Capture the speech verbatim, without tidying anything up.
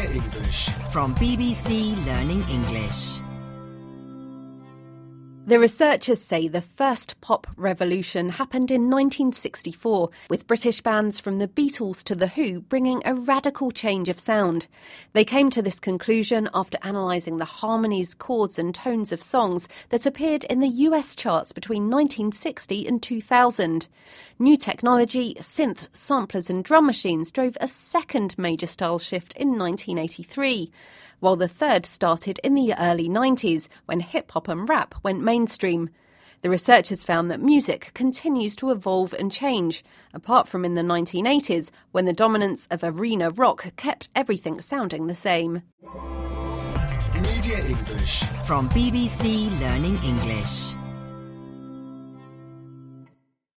Media English from B B C Learning English. The researchers say the first pop revolution happened in nineteen sixty-four, with British bands from the Beatles to The Who bringing a radical change of sound. They came to this conclusion after analysing the harmonies, chords and tones of songs that appeared in the U S charts between nineteen sixty and two thousand. New technology, synths, samplers and drum machines drove a second major style shift in nineteen eighty-three, while the third started in the early nineties when hip-hop and rap went mainstream. The researchers found that music continues to evolve and change, apart from in the nineteen eighties when the dominance of arena rock kept everything sounding the same. Media English From B B C Learning English.